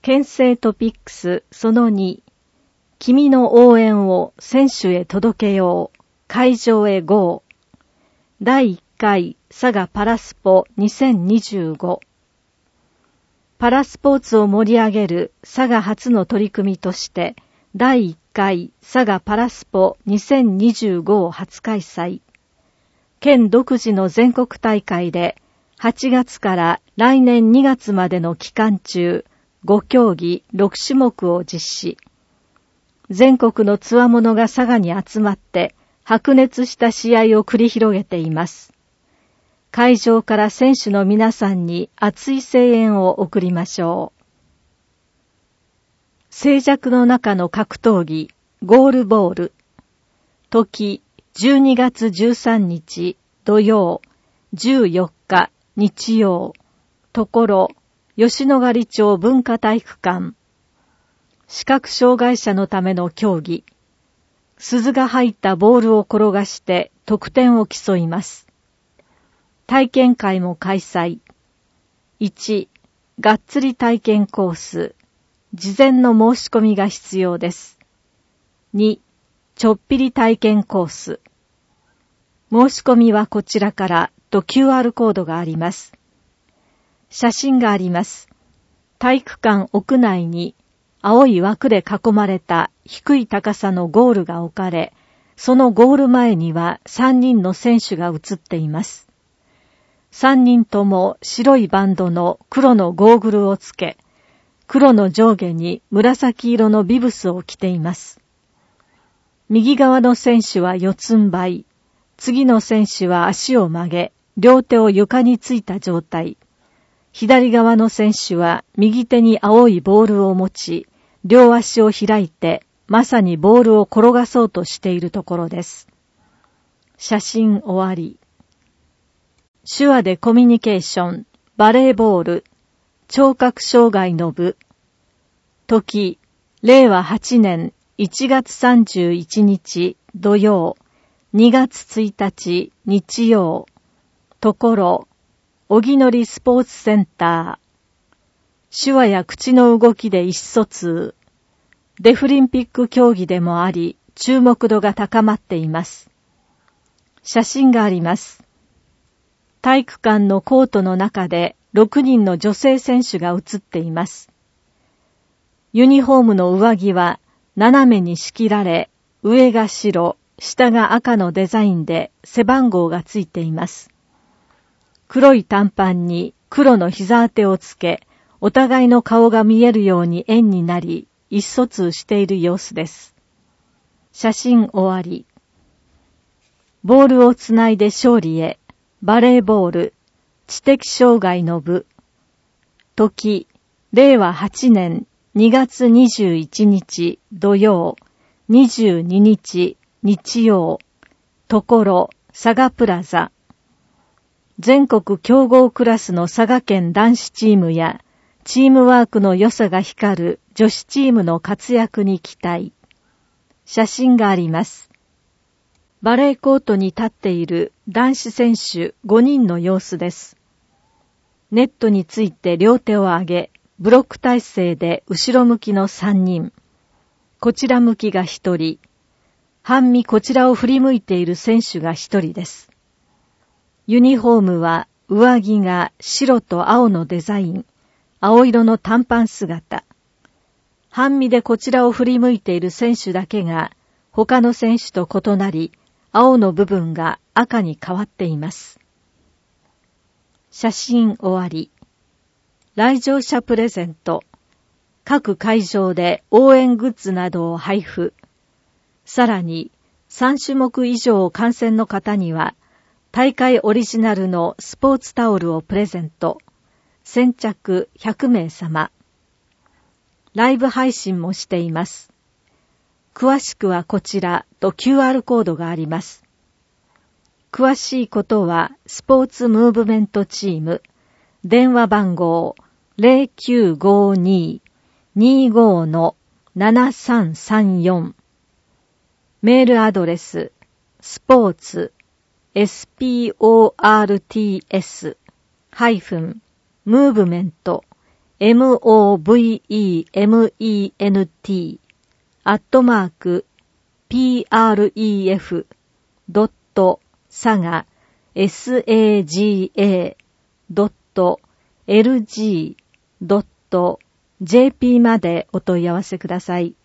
県政トピックスその2、君の応援を選手へ届けよう、会場へ GO。 第1回佐賀パラスポ2025。パラスポーツを盛り上げる佐賀初の取り組みとして第1回佐賀パラスポ2025を初開催。県独自の全国大会で8月から来年2月までの期間中5競技6種目を実施。全国の強者が佐賀に集まって白熱した試合を繰り広げています。会場から選手の皆さんに熱い声援を送りましょう。静寂の中の格闘技、ゴールボール。時、12月13日土曜、14日日曜。ところ、吉野ヶ里町文化体育館。視覚障害者のための競技。鈴が入ったボールを転がして得点を競います。体験会も開催。1、がっつり体験コース。事前の申し込みが必要です。2、ちょっぴり体験コース。申し込みはこちらからと QR コードがあります。写真があります。体育館屋内に青い枠で囲まれた低い高さのゴールが置かれ、そのゴール前には3人の選手が映っています。3人とも白いバンドの黒のゴーグルをつけ、黒の上下に紫色のビブスを着ています。右側の選手は四つん這い、次の選手は足を曲げ、両手を床についた状態。左側の選手は右手に青いボールを持ち、両足を開いて、まさにボールを転がそうとしているところです。写真終わり。手話でコミュニケーション、バレーボール、聴覚障害の部。時、令和8年1月31日土曜、2月1日日曜。ところ、小木のりスポーツセンター。手話や口の動きで意思疎通。デフリンピック競技でもあり、注目度が高まっています。写真があります。体育館のコートの中で6人の女性選手が映っています。ユニフォームの上着は斜めに仕切られ、上が白、下が赤のデザインで背番号がついています。黒い短パンに黒の膝当てをつけ、お互いの顔が見えるように円になり、意思疎通している様子です。写真終わり。ボールをつないで勝利へ、バレーボール、知的障害の部。時、令和8年2月21日土曜、22日日曜。ところ、佐賀プラザ。全国強豪クラスの佐賀県男子チームやチームワークの良さが光る女子チームの活躍に期待。写真があります。バレーコートに立っている男子選手5人の様子です。ネットについて両手を上げ、ブロック体勢で後ろ向きの3人。こちら向きが1人。半身こちらを振り向いている選手が1人です。ユニフォームは上着が白と青のデザイン、青色の短パン姿。半身でこちらを振り向いている選手だけが他の選手と異なり、青の部分が赤に変わっています。写真終わり。来場者プレゼント。各会場で応援グッズなどを配布。さらに3種目以上観戦の方には大会オリジナルのスポーツタオルをプレゼント。先着100名様。ライブ配信もしています。詳しくはこちらと QR コードがあります。詳しいことはスポーツムーブメントチーム。電話番号 0952-25-7334。メールアドレススポーツsports-movement movement@saga.lg.jp までお問い合わせください。